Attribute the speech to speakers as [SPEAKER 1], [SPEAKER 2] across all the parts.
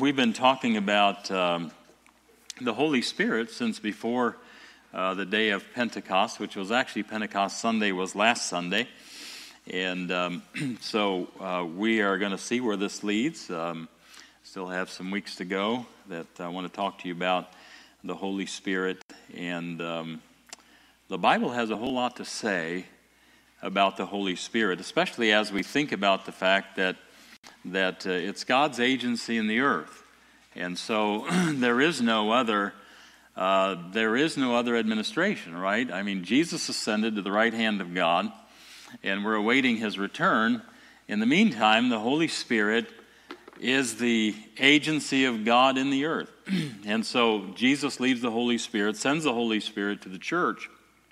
[SPEAKER 1] we've been talking about the Holy Spirit since before the day of Pentecost, which was actually Pentecost Sunday was last Sunday. And so we are going to see where this leads. Still have some weeks to go that I want to talk to you about the Holy Spirit. And the Bible has a whole lot to say about the Holy Spirit, especially as we think about the fact that it's God's agency in the earth. And so there is no other administration, right? I mean, Jesus ascended to the right hand of God, and we're awaiting his return. In the meantime, the Holy Spirit is the agency of God in the earth. And so Jesus leaves the Holy Spirit, sends the Holy Spirit to the church.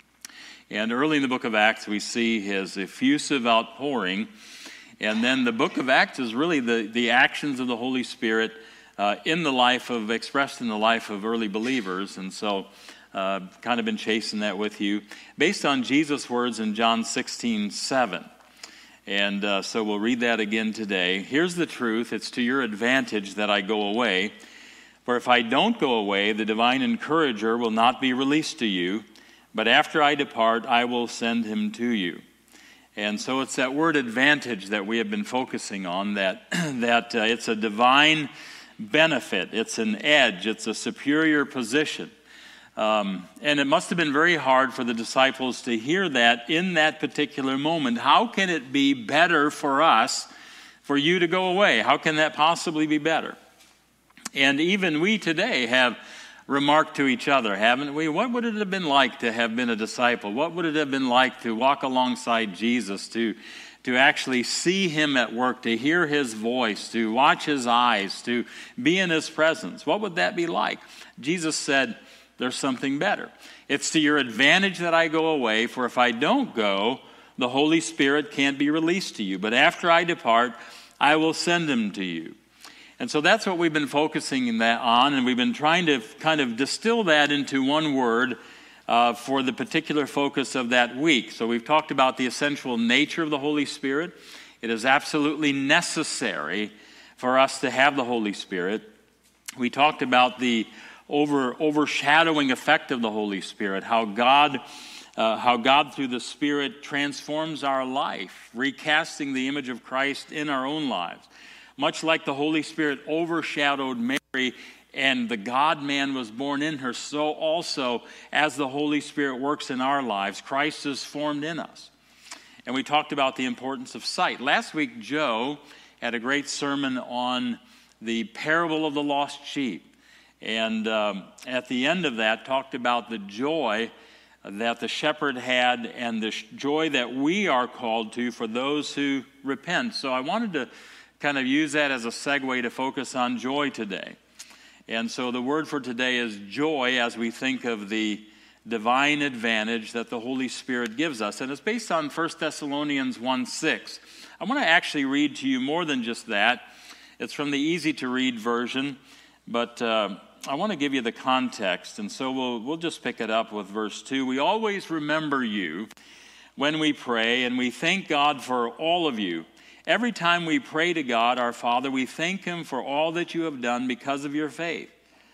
[SPEAKER 1] And early in the book of Acts, we see his effusive outpouring. And then the book of Acts is really the actions of the Holy Spirit expressed in the life of early believers. And so kind of been chasing that with you based on Jesus' words in John 16:7. And so we'll read that again today. Here's the truth. It's to your advantage that I go away. For if I don't go away, the divine encourager will not be released to you. But after I depart, I will send him to you. And so it's that word advantage that we have been focusing on, that it's a divine benefit. It's an edge. It's a superior position. And it must have been very hard for the disciples to hear that in that particular moment. How can it be better for us for you to go away? How can that possibly be better? And even we today have remarked to each other, haven't we? What would it have been like to have been a disciple? What would it have been like to walk alongside Jesus, to actually see him at work, to hear his voice, to watch his eyes, to be in his presence? What would that be like? Jesus said, there's something better. It's to your advantage that I go away, for if I don't go, the Holy Spirit can't be released to you. But after I depart, I will send him to you. And so that's what we've been focusing on, and we've been trying to kind of distill that into one word for the particular focus of that week. So we've talked about the essential nature of the Holy Spirit. It is absolutely necessary for us to have the Holy Spirit. We talked about the overshadowing effect of the Holy Spirit, how God through the Spirit transforms our life, recasting the image of Christ in our own lives. Much like the Holy Spirit overshadowed Mary and the God-man was born in her, so also as the Holy Spirit works in our lives, Christ is formed in us. And we talked about the importance of sight. Last week, Joe had a great sermon on the parable of the lost sheep. And at the end of that, talked about the joy that the shepherd had and the joy that we are called to for those who repent. So I wanted to kind of use that as a segue to focus on joy today. And so the word for today is joy as we think of the divine advantage that the Holy Spirit gives us. And it's based on 1 Thessalonians 1:6. I want to actually read to you more than just that. It's from the easy-to-read version, but I want to give you the context. And so we'll just pick it up with verse 2. We always remember you when we pray, and we thank God for all of you. Every time we pray to God, our Father, we thank him for all that you have done because of your faith.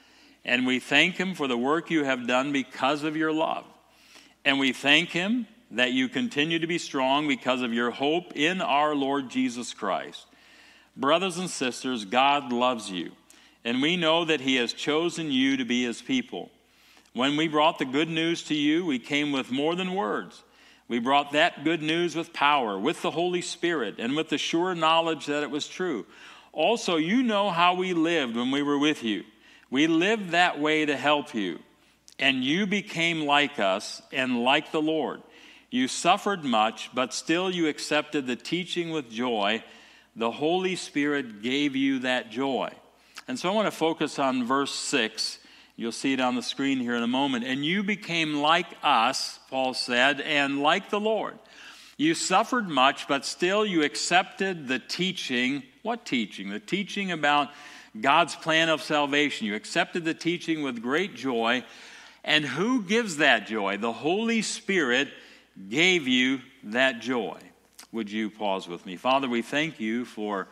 [SPEAKER 1] And we thank him for the work you have done because of your love. And we thank him that you continue to be strong because of your hope in our Lord Jesus Christ. Brothers and sisters, God loves you, and we know that he has chosen you to be his people. When we brought the good news to you, we came with more than words. We brought that good news with power, with the Holy Spirit, and with the sure knowledge that it was true. Also, you know how we lived when we were with you. We lived that way to help you, and you became like us and like the Lord. You suffered much, but still you accepted the teaching with joy. The Holy Spirit gave you that joy. And so I want to focus on verse 6. You'll see it on the screen here in a moment. And you became like us, Paul said, and like the Lord. You suffered much, but still you accepted the teaching. What teaching? The teaching about God's plan of salvation. You accepted the teaching with great joy. And who gives that joy? The Holy Spirit gave you that joy. Would you pause with me? Father, we thank you for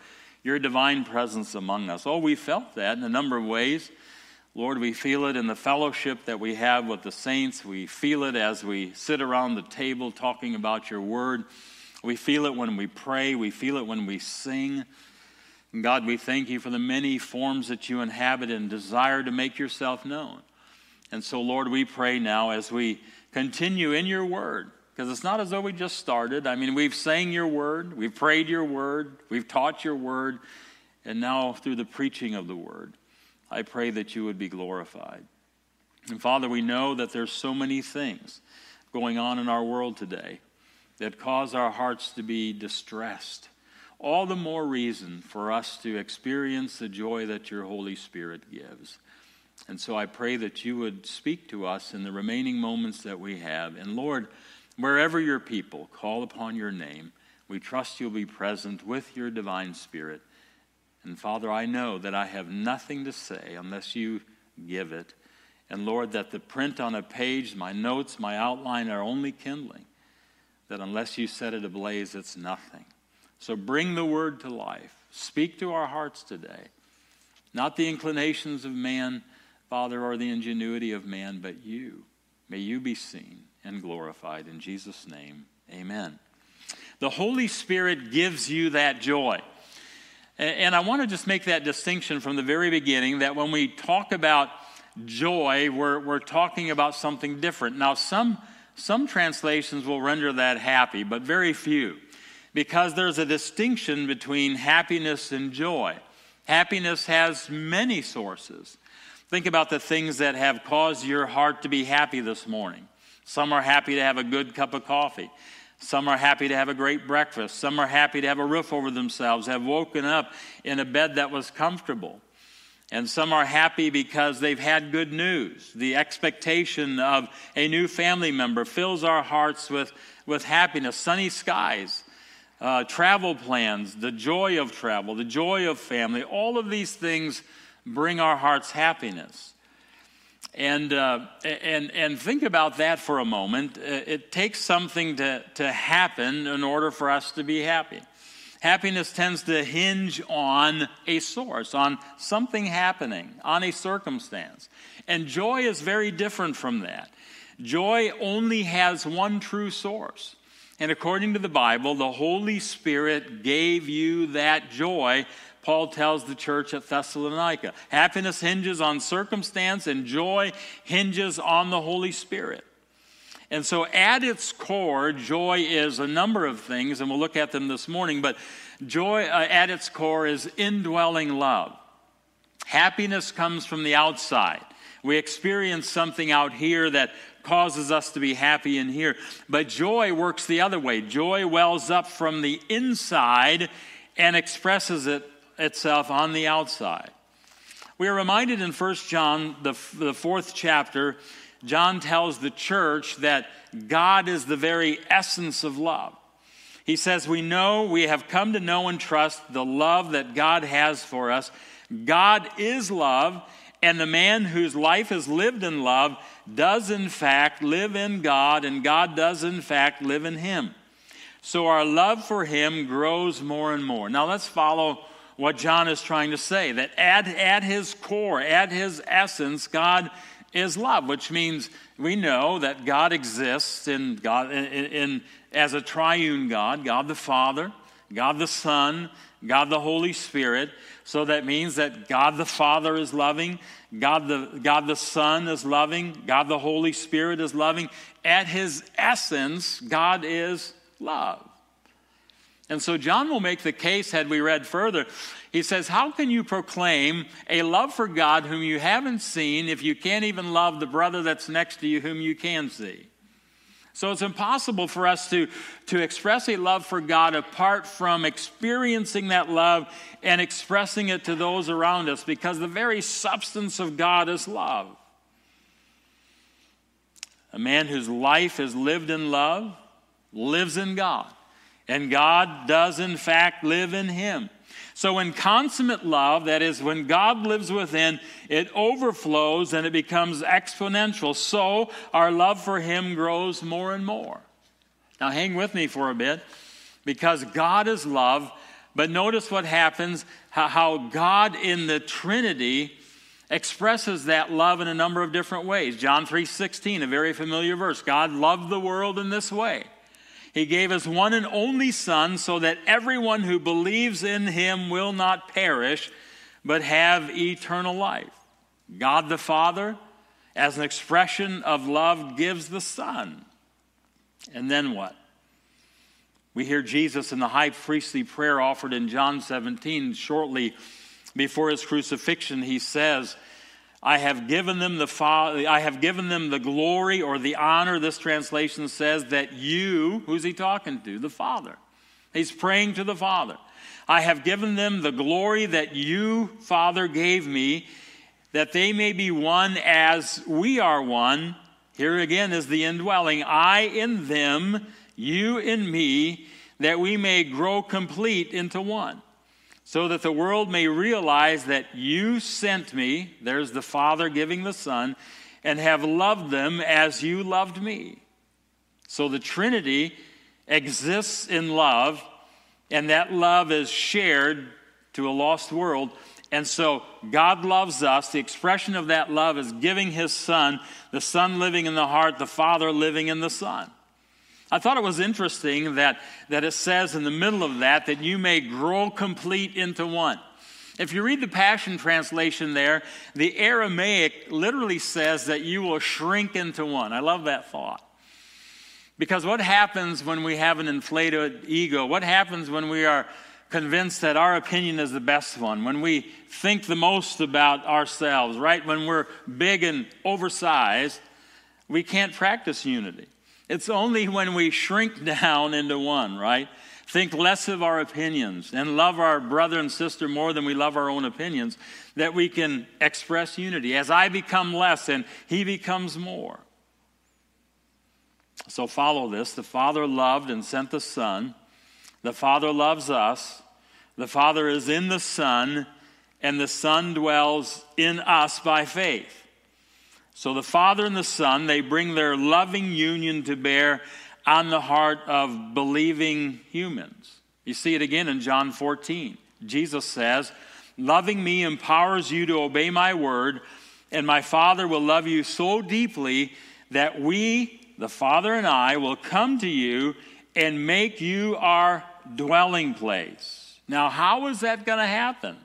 [SPEAKER 1] your divine presence among us. Oh, we felt that in a number of ways. Lord, we feel it in the fellowship that we have with the saints. We feel it as we sit around the table talking about your word. We feel it when we pray. We feel it when we sing. And God, we thank you for the many forms that you inhabit and desire to make yourself known. And so, Lord, we pray now as we continue in your word, because it's not as though we just started. I mean, we've sang your word, we've prayed your word, we've taught your word, and now through the preaching of the word, I pray that you would be glorified. And Father, we know that there's so many things going on in our world today that cause our hearts to be distressed. All the more reason for us to experience the joy that your Holy Spirit gives. And so I pray that you would speak to us in the remaining moments that we have. And Lord, wherever your people call upon your name, we trust you'll be present with your divine Spirit. And Father, I know that I have nothing to say unless you give it. And Lord, that the print on a page, my notes, my outline are only kindling. That unless you set it ablaze, it's nothing. So bring the word to life. Speak to our hearts today. Not the inclinations of man, Father, or the ingenuity of man, but you. May you be seen and glorified. In Jesus' name, amen. The Holy Spirit gives you that joy. And I want to just make that distinction from the very beginning, that when we talk about joy, we're talking about something different. Now, some translations will render that happy, but very few, because there's a distinction between happiness and joy. Happiness has many sources. Think about the things that have caused your heart to be happy this morning. Some are happy to have a good cup of coffee. Some are happy to have a great breakfast. Some are happy to have a roof over themselves, have woken up in a bed that was comfortable. And some are happy because they've had good news. The expectation of a new family member fills our hearts with happiness, sunny skies, travel plans, the joy of travel, the joy of family. All of these things bring our hearts happiness. And think about that for a moment. It takes something to happen in order for us to be happy. Happiness tends to hinge on a source, on something happening, on a circumstance. And joy is very different from that. Joy only has one true source. And according to the Bible, the Holy Spirit gave you that joy. Paul tells the church at Thessalonica, happiness hinges on circumstance and joy hinges on the Holy Spirit. And so at its core, joy is a number of things, and we'll look at them this morning, but joy at its core is indwelling love. Happiness comes from the outside. We experience something out here that causes us to be happy in here, but joy works the other way. Joy wells up from the inside and expresses itself on the outside. We are reminded in 1 John, the 4th chapter, John tells the church that God is the very essence of love. He says, we have come to know and trust the love that God has for us. God is love, and the man whose life is lived in love does in fact live in God, and God does in fact live in him. So our love for him grows more and more. Now let's follow what John is trying to say, that at his core, at his essence, God is love, which means we know that God exists in God as a triune God, God the Father, God the Son, God the Holy Spirit. So that means that God the Father is loving, God the Son is loving, God the Holy Spirit is loving. At his essence, God is love. And so John will make the case, had we read further, he says, how can you proclaim a love for God whom you haven't seen if you can't even love the brother that's next to you whom you can see? So it's impossible for us to express a love for God apart from experiencing that love and expressing it to those around us, because the very substance of God is love. A man whose life is lived in love lives in God, and God does in fact live in him. So in consummate love, that is, when God lives within, it overflows and it becomes exponential. So our love for him grows more and more. Now hang with me for a bit, because God is love. But notice what happens, how God in the Trinity expresses that love in a number of different ways. John 3:16, a very familiar verse. God loved the world in this way. He gave his one and only Son so that everyone who believes in him will not perish, but have eternal life. God the Father, as an expression of love, gives the Son. And then what? We hear Jesus in the high priestly prayer offered in John 17, shortly before his crucifixion. He says, I have given them the glory or the honor, this translation says, that you, who's he talking to? The Father. He's praying to the Father. I have given them the glory that you, Father, gave me, that they may be one as we are one. Here again is the indwelling. I in them, you in me, that we may grow complete into one, so that the world may realize that you sent me, there's the Father giving the Son, and have loved them as you loved me. So the Trinity exists in love, and that love is shared to a lost world. And so God loves us. The expression of that love is giving his Son, the Son living in the heart, the Father living in the Son. I thought it was interesting that it says in the middle of that you may grow complete into one. If you read the Passion Translation there, the Aramaic literally says that you will shrink into one. I love that thought. Because what happens when we have an inflated ego? What happens when we are convinced that our opinion is the best one? When we think the most about ourselves, right? When we're big and oversized, we can't practice unity. It's only when we shrink down into one, right? Think less of our opinions and love our brother and sister more than we love our own opinions, that we can express unity. As I become less and he becomes more. So follow this. The Father loved and sent the Son. The Father loves us. The Father is in the Son, and the Son dwells in us by faith. So the Father and the Son, they bring their loving union to bear on the heart of believing humans. You see it again in John 14. Jesus says, loving me empowers you to obey my word, and my Father will love you so deeply that we, the Father and I, will come to you and make you our dwelling place. Now, how is that going to happen?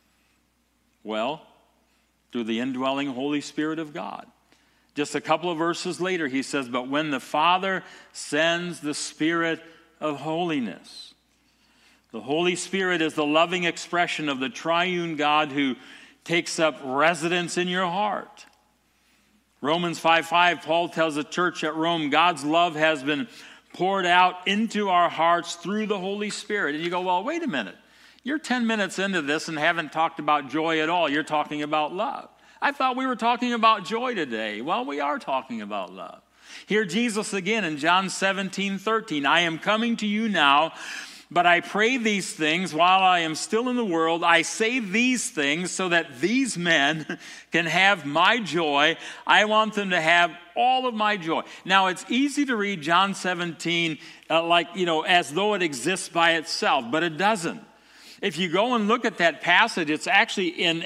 [SPEAKER 1] Well, through the indwelling Holy Spirit of God. Just a couple of verses later, he says, but when the Father sends the Spirit of holiness. The Holy Spirit is the loving expression of the triune God who takes up residence in your heart. Romans 5:5, Paul tells the church at Rome, God's love has been poured out into our hearts through the Holy Spirit. And you go, well, wait a minute. You're 10 minutes into this and haven't talked about joy at all. You're talking about love. I thought we were talking about joy today. Well, we are talking about love. Hear Jesus again in John 17:13. I am coming to you now, but I pray these things while I am still in the world. I say these things so that these men can have my joy. I want them to have all of my joy. Now, it's easy to read John 17 as though it exists by itself, but it doesn't. If you go and look at that passage, it's actually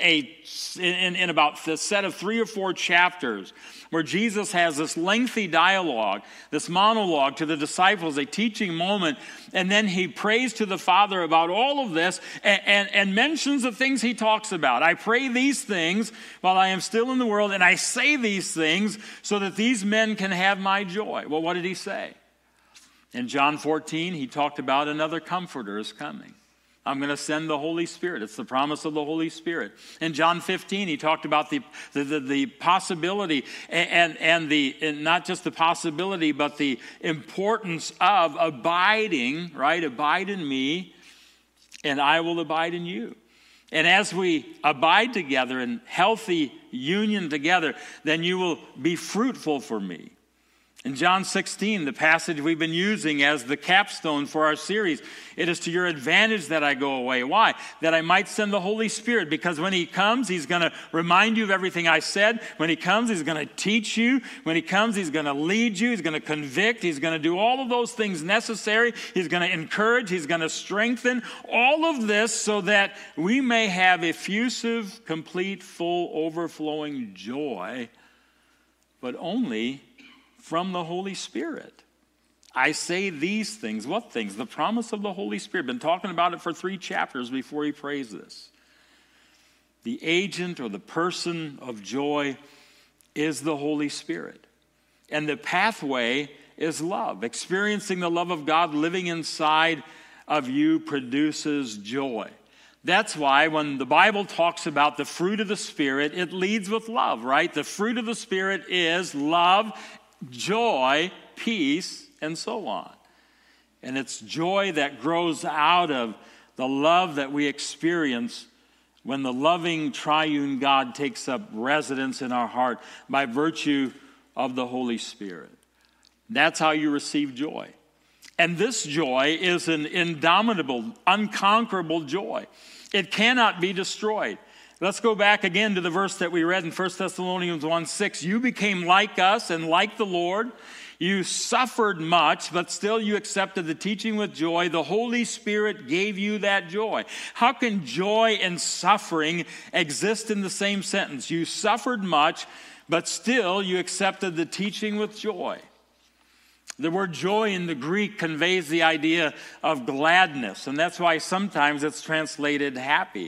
[SPEAKER 1] in about the set of 3 or 4 chapters where Jesus has this lengthy dialogue, this monologue to the disciples, a teaching moment, and then he prays to the Father about all of this and mentions the things he talks about. I pray these things while I am still in the world, and I say these things so that these men can have my joy. Well, what did he say? In John 14, he talked about another comforter is coming. I'm going to send the Holy Spirit. It's the promise of the Holy Spirit. In John 15, he talked about the possibility and not just the possibility, but the importance of abiding, right? Abide in me, and I will abide in you. And as we abide together in healthy union together, then you will be fruitful for me. In John 16, the passage we've been using as the capstone for our series, it is to your advantage that I go away. Why? That I might send the Holy Spirit, because when he comes, he's going to remind you of everything I said. When he comes, he's going to teach you. When he comes, he's going to lead you. He's going to convict. He's going to do all of those things necessary. He's going to encourage. He's going to strengthen. All of this so that we may have effusive, complete, full, overflowing joy, but only from the Holy Spirit. I say these things. What things? The promise of the Holy Spirit. Been talking about it for 3 chapters before he prays this. The agent or the person of joy is the Holy Spirit. And the pathway is love. Experiencing the love of God living inside of you produces joy. That's why when the Bible talks about the fruit of the Spirit, it leads with love, right? The fruit of the Spirit is love, joy, peace, and so on. And it's joy that grows out of the love that we experience when the loving triune God takes up residence in our heart by virtue of the Holy Spirit. That's how you receive joy. And this joy is an indomitable, unconquerable joy. It cannot be destroyed. Let's go back again to the verse that we read in 1 Thessalonians 1:6. You became like us and like the Lord. You suffered much, but still you accepted the teaching with joy. The Holy Spirit gave you that joy. How can joy and suffering exist in the same sentence? You suffered much, but still you accepted the teaching with joy. The word joy in the Greek conveys the idea of gladness, and that's why sometimes it's translated happy.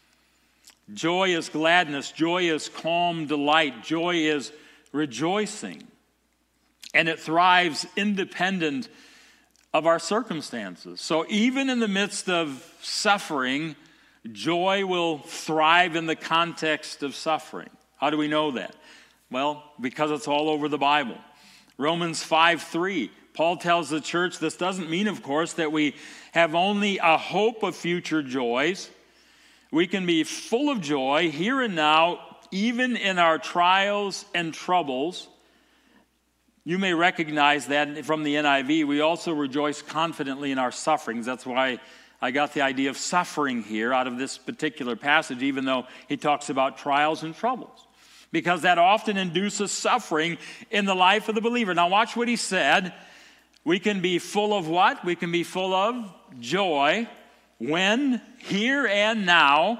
[SPEAKER 1] Joy is gladness. Joy is calm delight. Joy is rejoicing. And it thrives independent of our circumstances. So even in the midst of suffering, joy will thrive in the context of suffering. How do we know that? Well, because it's all over the Bible. Romans 5:3, Paul tells the church this doesn't mean, of course, that we have only a hope of future joys. We can be full of joy here and now, even in our trials and troubles. You may recognize that from the NIV. We also rejoice confidently in our sufferings. That's why I got the idea of suffering here out of this particular passage, even though he talks about trials and troubles. Because that often induces suffering in the life of the believer. Now watch what he said. We can be full of what? We can be full of joy when, here and now,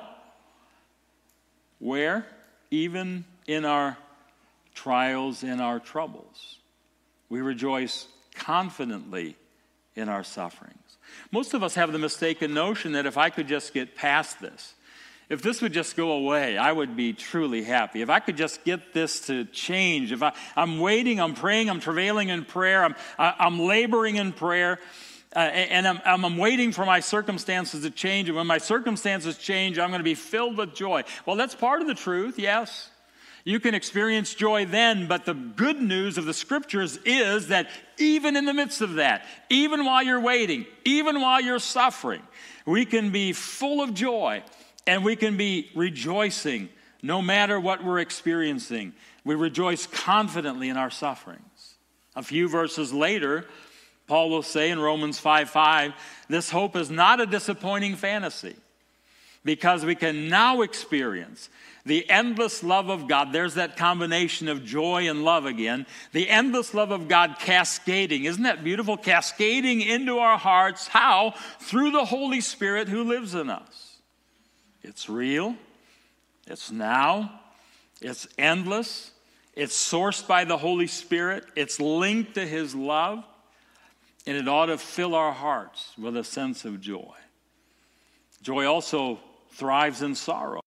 [SPEAKER 1] where? Even in our trials and our troubles. We rejoice confidently in our sufferings. Most of us have the mistaken notion that if I could just get past this, if this would just go away, I would be truly happy. If I could just get this to change, if I'm waiting, I'm praying, I'm travailing in prayer, I'm laboring in prayer, and I'm waiting for my circumstances to change. And when my circumstances change, I'm going to be filled with joy. Well, that's part of the truth, yes. You can experience joy then, but the good news of the Scriptures is that even in the midst of that, even while you're waiting, even while you're suffering, we can be full of joy. And we can be rejoicing no matter what we're experiencing. We rejoice confidently in our sufferings. A few verses later, Paul will say in Romans 5:5, this hope is not a disappointing fantasy because we can now experience the endless love of God. There's that combination of joy and love again. The endless love of God cascading. Isn't that beautiful? Cascading into our hearts. How? Through the Holy Spirit who lives in us. It's real, it's now, it's endless, it's sourced by the Holy Spirit, it's linked to His love, and it ought to fill our hearts with a sense of joy. Joy also thrives in sorrow.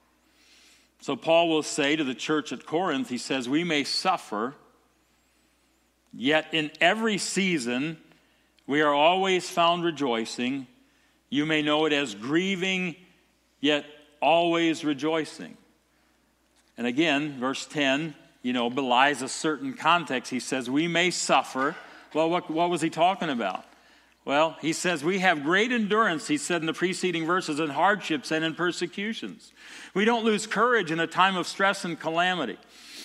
[SPEAKER 1] So Paul will say to the church at Corinth, he says, we may suffer, yet in every season we are always found rejoicing. You may know it as grieving, yet always rejoicing. And again, verse 10, belies a certain context. He says, we may suffer. Well, what was he talking about? Well, he says, we have great endurance, he said in the preceding verses, in hardships and in persecutions. We don't lose courage in a time of stress and calamity.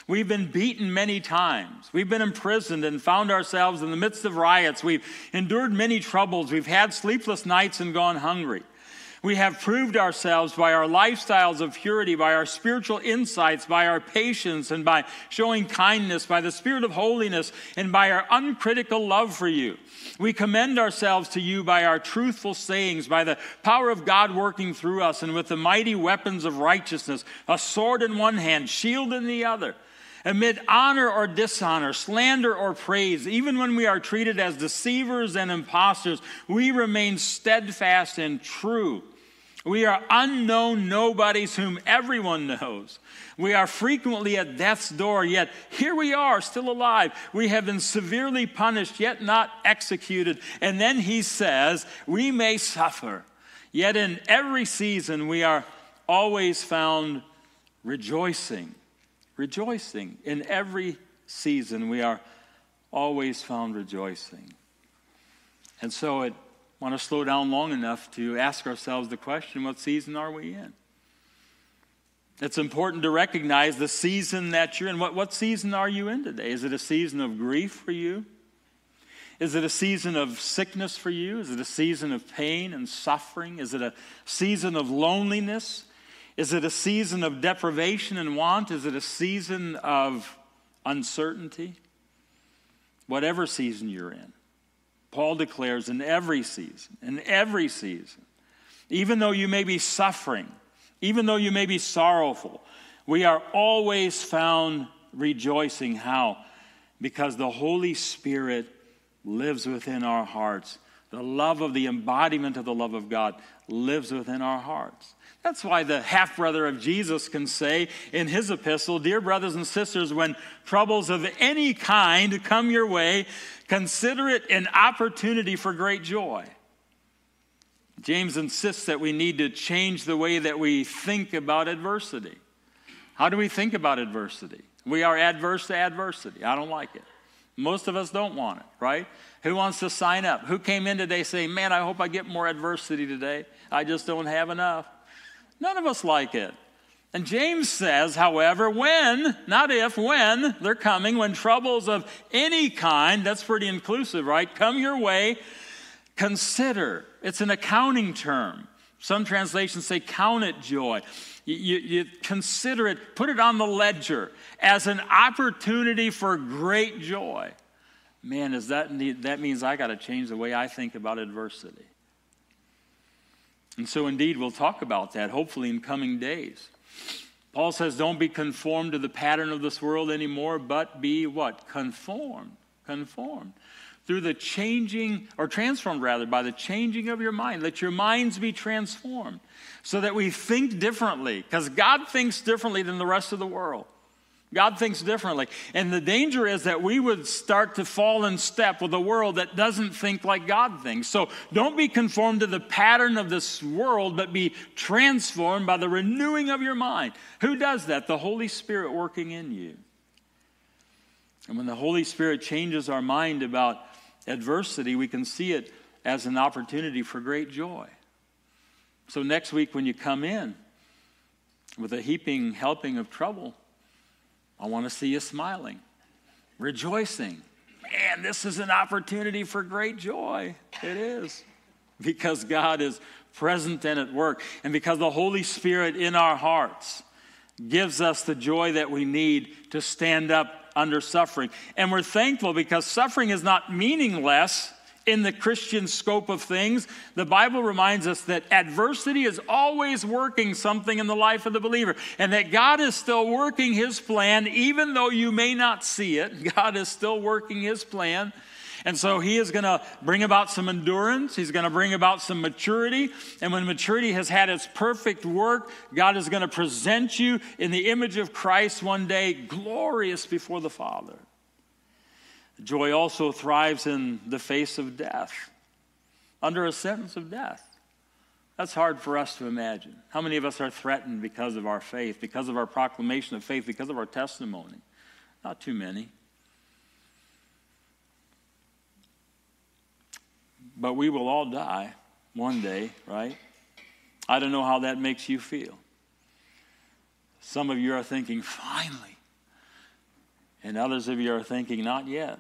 [SPEAKER 1] We've been beaten many times. We've been imprisoned and found ourselves in the midst of riots. We've endured many troubles. We've had sleepless nights and gone hungry. We have proved ourselves by our lifestyles of purity, by our spiritual insights, by our patience, and by showing kindness, by the spirit of holiness, and by our uncritical love for you. We commend ourselves to you by our truthful sayings, by the power of God working through us, and with the mighty weapons of righteousness, a sword in one hand, shield in the other. Amid honor or dishonor, slander or praise, even when we are treated as deceivers and impostors, we remain steadfast and true. We are unknown nobodies whom everyone knows. We are frequently at death's door, yet here we are, still alive. We have been severely punished, yet not executed. And then he says, we may suffer, yet in every season we are always found rejoicing. Rejoicing. In every season we are always found rejoicing. And so I want to slow down long enough to ask ourselves the question, what season are we in? It's important to recognize the season that you're in. What season are you in today? Is it a season of grief for you? Is it a season of sickness for you? Is it a season of pain and suffering? Is it a season of loneliness? Is it a season of deprivation and want? Is it a season of uncertainty? Whatever season you're in, Paul declares in every season, even though you may be suffering, even though you may be sorrowful, we are always found rejoicing. How? Because the Holy Spirit lives within our hearts. The love of the embodiment of the love of God lives within our hearts. That's why the half-brother of Jesus can say in his epistle, dear brothers and sisters, when troubles of any kind come your way, consider it an opportunity for great joy. James insists that we need to change the way that we think about adversity. How do we think about adversity? We are adverse to adversity. I don't like it. Most of us don't want it, right? Who wants to sign up? Who came in today saying, man, I hope I get more adversity today. I just don't have enough. None of us like it. And James says, however, when, not if, when they're coming, when troubles of any kind, that's pretty inclusive, right, come your way, consider. It's an accounting term. Some translations say count it joy. You consider it, put it on the ledger as an opportunity for great joy. Man, that means I got to change the way I think about adversity. And so indeed, we'll talk about that, hopefully in coming days. Paul says, don't be conformed to the pattern of this world anymore, but be what? Conformed. Through the changing, or transformed rather, by the changing of your mind. Let your minds be transformed so that we think differently, because God thinks differently than the rest of the world. God thinks differently. And the danger is that we would start to fall in step with a world that doesn't think like God thinks. So don't be conformed to the pattern of this world, but be transformed by the renewing of your mind. Who does that? The Holy Spirit working in you. And when the Holy Spirit changes our mind about adversity, we can see it as an opportunity for great joy. So next week when you come in with a heaping helping of trouble, I want to see you smiling, rejoicing. Man, this is an opportunity for great joy. It is. Because God is present and at work. And because the Holy Spirit in our hearts gives us the joy that we need to stand up under suffering. And we're thankful because suffering is not meaningless in the Christian scope of things. The Bible reminds us that adversity is always working something in the life of the believer, and that God is still working his plan, even though you may not see it. God is still working his plan. And so he is going to bring about some endurance. He's going to bring about some maturity. And when maturity has had its perfect work, God is going to present you in the image of Christ one day, glorious before the Father. Joy also thrives in the face of death, under a sentence of death. That's hard for us to imagine. How many of us are threatened because of our faith, because of our proclamation of faith, because of our testimony? Not too many. But we will all die one day, right? I don't know how that makes you feel. Some of you are thinking, finally, And others of you are thinking, not yet.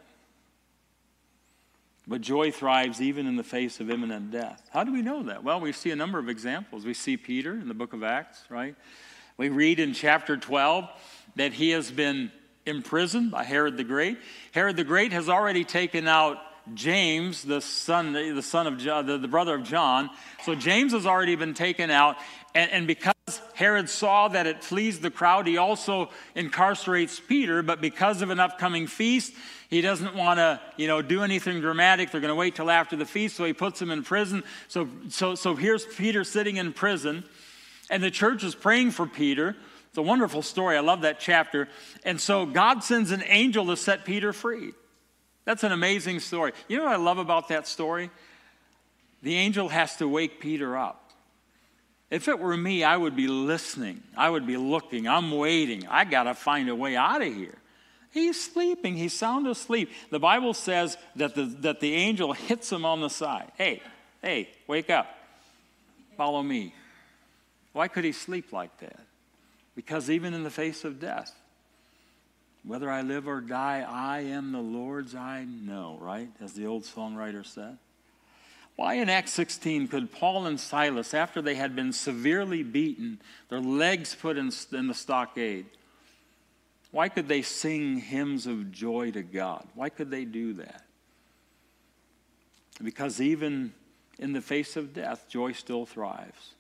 [SPEAKER 1] But joy thrives even in the face of imminent death. How do we know that? Well, we see a number of examples. We see Peter in the book of Acts, right? We read in chapter 12 that he has been imprisoned by Herod the Great. Herod the Great has already taken out James, the son of John, the brother of John. So James has already been taken out. And because Herod saw that it pleased the crowd, he also incarcerates Peter. But because of an upcoming feast, he doesn't want to, do anything dramatic. They're going to wait till after the feast, so he puts him in prison. So here's Peter sitting in prison, and the church is praying for Peter. It's a wonderful story. I love that chapter. And so God sends an angel to set Peter free. That's an amazing story. You know what I love about that story? The angel has to wake Peter up. If it were me, I would be listening. I would be looking. I'm waiting. I got to find a way out of here. He's sleeping. He's sound asleep. The Bible says that the angel hits him on the side. Hey, wake up. Follow me. Why could he sleep like that? Because even in the face of death, whether I live or die, I am the Lord's, I know, right? As the old songwriter said. Why in Acts 16 could Paul and Silas, after they had been severely beaten, their legs put in the stockade, why could they sing hymns of joy to God? Why could they do that? Because even in the face of death, joy still thrives.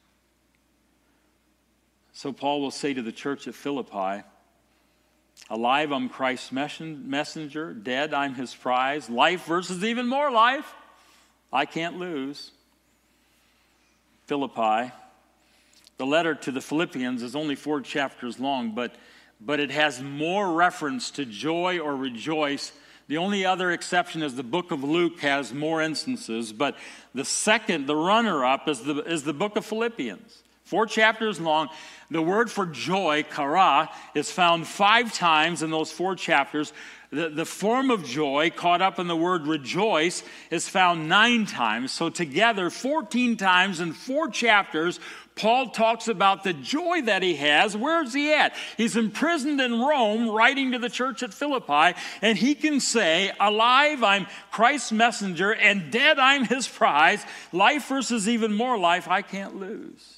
[SPEAKER 1] So Paul will say to the church at Philippi, alive, I'm Christ's messenger. Dead, I'm his prize. Life versus even more life. I can't lose. Philippi. The letter to the Philippians is only 4 chapters long, but it has more reference to joy or rejoice. The only other exception is the book of Luke has more instances, but the runner-up is the book of Philippians. 4 chapters long. The word for joy, kara, is found 5 times in those 4 chapters. The form of joy, caught up in the word rejoice, is found 9 times. So together, 14 times in 4 chapters, Paul talks about the joy that he has. Where's he at? He's imprisoned in Rome, writing to the church at Philippi, and he can say, alive, I'm Christ's messenger, and dead, I'm his prize. Life versus even more life, I can't lose.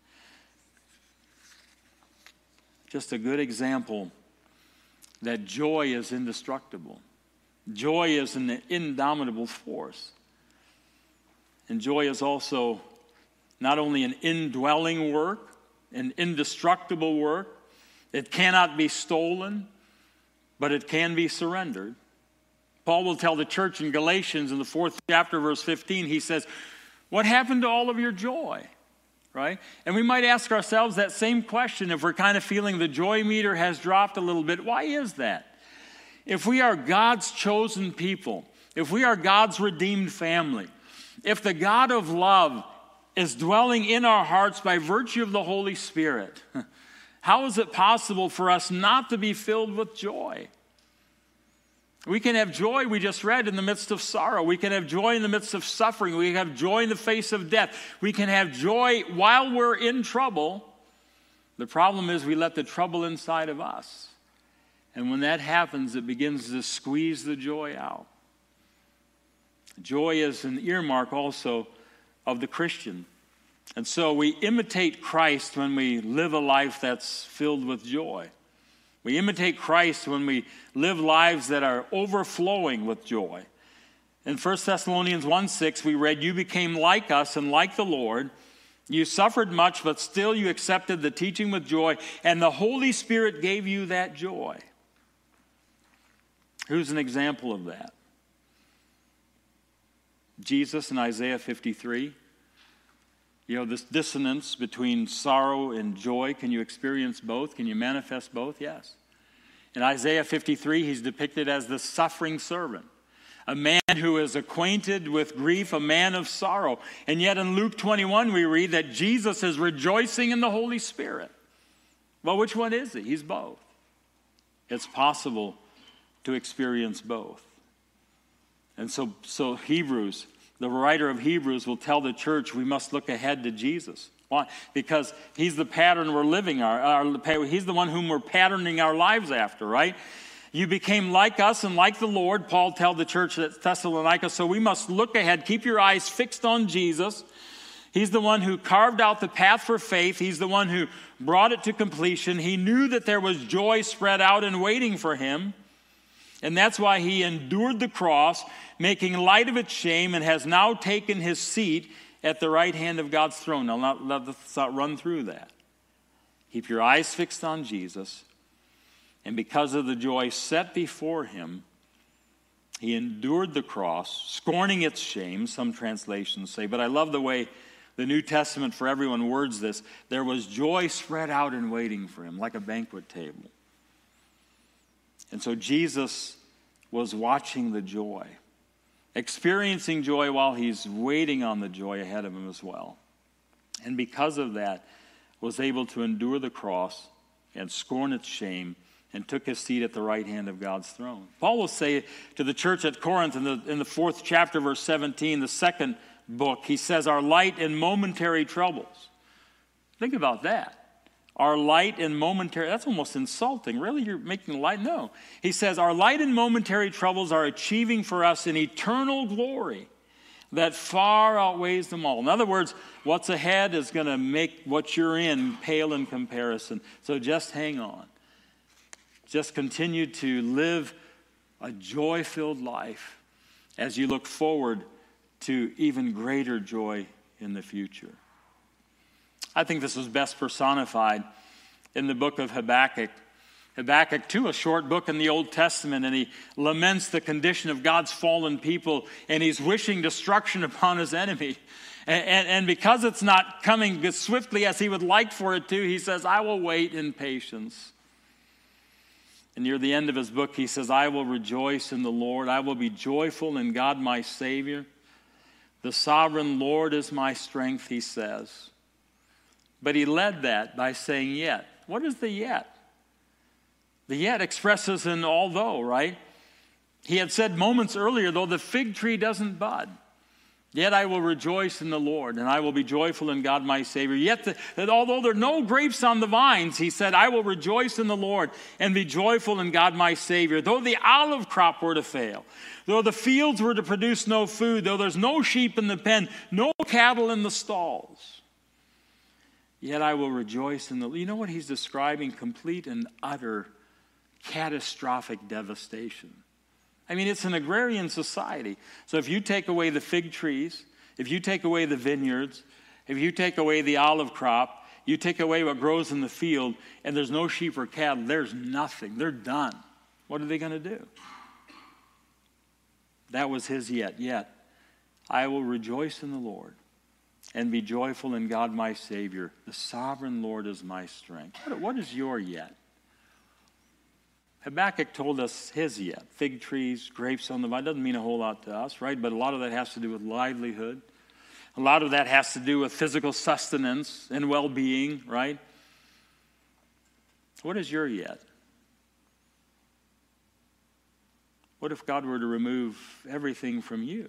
[SPEAKER 1] Just a good example that joy is indestructible. Joy is an indomitable force. And joy is also not only an indwelling work, an indestructible work. It cannot be stolen, but it can be surrendered. Paul will tell the church in Galatians in the 4th chapter, verse 15, he says, what happened to all of your joy? Right? And we might ask ourselves that same question if we're kind of feeling the joy meter has dropped a little bit. Why is that? If we are God's chosen people, if we are God's redeemed family, if the God of love is dwelling in our hearts by virtue of the Holy Spirit, how is it possible for us not to be filled with joy? We can have joy, we just read, in the midst of sorrow. We can have joy in the midst of suffering. We can have joy in the face of death. We can have joy while we're in trouble. The problem is we let the trouble inside of us. And when that happens, it begins to squeeze the joy out. Joy is an earmark also of the Christian. And so we imitate Christ when we live a life that's filled with joy. We imitate Christ when we live lives that are overflowing with joy. In 1 Thessalonians 1:6, we read, you became like us and like the Lord. You suffered much, but still you accepted the teaching with joy, and the Holy Spirit gave you that joy. Who's an example of that? Jesus in Isaiah 53. This dissonance between sorrow and joy. Can you experience both? Can you manifest both? Yes. In Isaiah 53, he's depicted as the suffering servant, a man who is acquainted with grief, a man of sorrow. And yet in Luke 21, we read that Jesus is rejoicing in the Holy Spirit. Well, which one is he? He's both. It's possible to experience both. And so Hebrews, the writer of Hebrews will tell the church we must look ahead to Jesus. Why? Because he's the pattern we're living. He's the one whom we're patterning our lives after, right? You became like us and like the Lord, Paul told the church at Thessalonica, so we must look ahead. Keep your eyes fixed on Jesus. He's the one who carved out the path for faith. He's the one who brought it to completion. He knew that there was joy spread out and waiting for him. And that's why he endured the cross, making light of its shame, and has now taken his seat at the right hand of God's throne. Now, let's not run through that. Keep your eyes fixed on Jesus. And because of the joy set before him, he endured the cross, scorning its shame, some translations say. But I love the way the New Testament for everyone words this. There was joy spread out and waiting for him, like a banquet table. And so Jesus was watching the joy, experiencing joy while he's waiting on the joy ahead of him as well. And because of that, was able to endure the cross and scorn its shame, and took his seat at the right hand of God's throne. Paul will say to the church at Corinth in the 4th chapter, verse 17, the second book, he says, our light and momentary troubles. Think about that. Our light and momentary, that's almost insulting. Really, you're making light? No. He says, our light and momentary troubles are achieving for us an eternal glory that far outweighs them all. In other words, what's ahead is going to make what you're in pale in comparison. So just hang on. Just continue to live a joy-filled life as you look forward to even greater joy in the future. I think this is best personified in the book of Habakkuk. Habakkuk, too, a short book in the Old Testament, and he laments the condition of God's fallen people, and he's wishing destruction upon his enemy. And because it's not coming as swiftly as he would like for it to, he says, I will wait in patience. And near the end of his book, he says, I will rejoice in the Lord. I will be joyful in God my Savior. The sovereign Lord is my strength, he says. But he led that by saying yet. What is the yet? The yet expresses an although, right? He had said moments earlier, though the fig tree doesn't bud, yet I will rejoice in the Lord, and I will be joyful in God my Savior. Yet, that although there are no grapes on the vines, he said, I will rejoice in the Lord and be joyful in God my Savior. Though the olive crop were to fail, though the fields were to produce no food, though there's no sheep in the pen, no cattle in the stalls, yet I will rejoice in the Lord. You know what he's describing? Complete and utter catastrophic devastation. I mean, it's an agrarian society. So if you take away the fig trees, if you take away the vineyards, if you take away the olive crop, you take away what grows in the field, and there's no sheep or cattle, there's nothing. They're done. What are they going to do? That was his yet. Yet, I will rejoice in the Lord and be joyful in God my Savior. The sovereign Lord is my strength. What is your yet? Habakkuk told us his yet. Fig trees, grapes on the vine. Doesn't mean a whole lot to us, right? But a lot of that has to do with livelihood. A lot of that has to do with physical sustenance and well-being, right? What is your yet? What if God were to remove everything from you?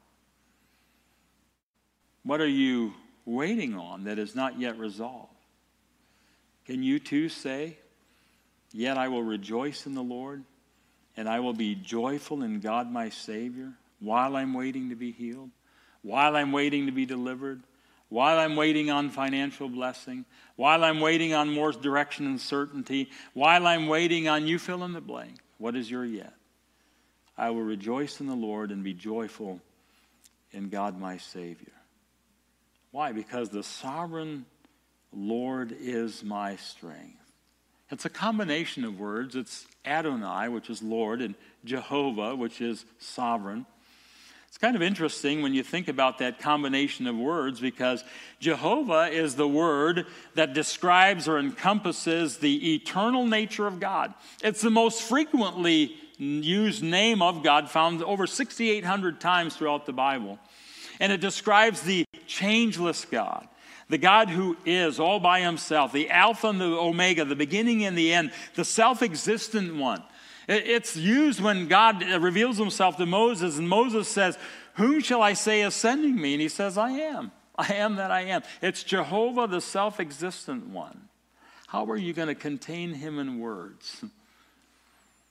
[SPEAKER 1] What are you waiting on that is not yet resolved? Can you too say, yet I will rejoice in the Lord, and I will be joyful in God my Savior, while I'm waiting to be healed, while I'm waiting to be delivered, while I'm waiting on financial blessing, while I'm waiting on more direction and certainty, while I'm waiting on you fill in the blank. What is your yet? I will rejoice in the Lord and be joyful in God my Savior. Why? Because the sovereign Lord is my strength. It's a combination of words. It's Adonai, which is Lord, and Jehovah, which is sovereign. It's kind of interesting when you think about that combination of words, because Jehovah is the word that describes or encompasses the eternal nature of God. It's the most frequently used name of God, found over 6,800 times throughout the Bible. And it describes the changeless God. The God who is all by himself, the Alpha and the Omega, the beginning and the end, the self-existent one. It's used when God reveals himself to Moses, and Moses says, whom shall I say is sending me? And he says, I am. I am that I am. It's Jehovah, the self-existent one. How are you going to contain him in words?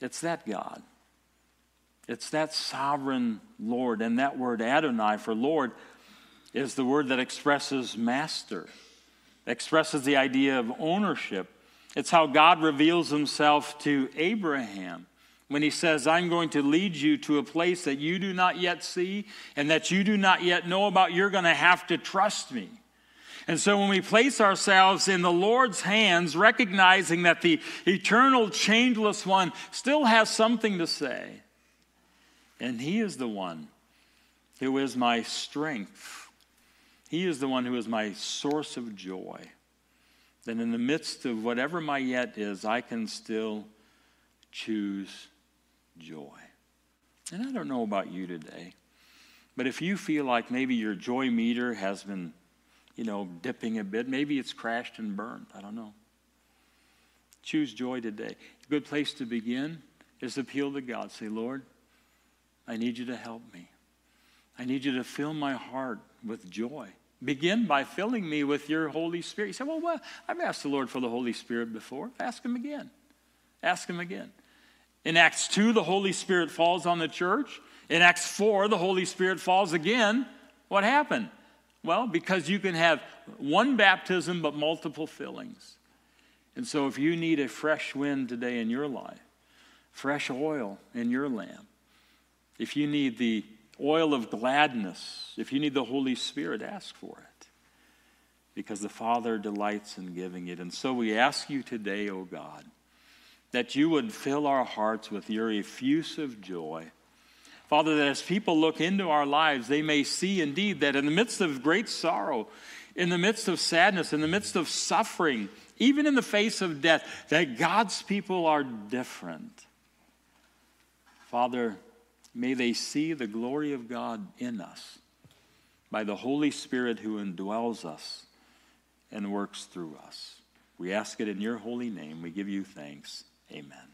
[SPEAKER 1] It's that God. It's that sovereign Lord. And that word Adonai for Lord is the word that expresses master, expresses the idea of ownership. It's how God reveals himself to Abraham when he says, I'm going to lead you to a place that you do not yet see and that you do not yet know about. You're going to have to trust me. And so when we place ourselves in the Lord's hands, recognizing that the eternal, changeless one still has something to say, and he is the one who is my strength. He is the one who is my source of joy. Then in the midst of whatever my yet is, I can still choose joy. And I don't know about you today, but if you feel like maybe your joy meter has been, dipping a bit, maybe it's crashed and burned, I don't know. Choose joy today. A good place to begin is to appeal to God. Say, Lord, I need you to help me. I need you to fill my heart with joy. Begin by filling me with your Holy Spirit. You say, well, I've asked the Lord for the Holy Spirit before. Ask him again. Ask him again. In Acts 2, the Holy Spirit falls on the church. In Acts 4, the Holy Spirit falls again. What happened? Well, because you can have one baptism but multiple fillings. And so if you need a fresh wind today in your life, fresh oil in your lamp, if you need the oil of gladness, if you need the Holy Spirit, ask for it. Because the Father delights in giving it. And so we ask you today, O God, that you would fill our hearts with your effusive joy. Father, that as people look into our lives, they may see indeed that in the midst of great sorrow, in the midst of sadness, in the midst of suffering, even in the face of death, that God's people are different. Father, may they see the glory of God in us by the Holy Spirit who indwells us and works through us. We ask it in your holy name. We give you thanks. Amen.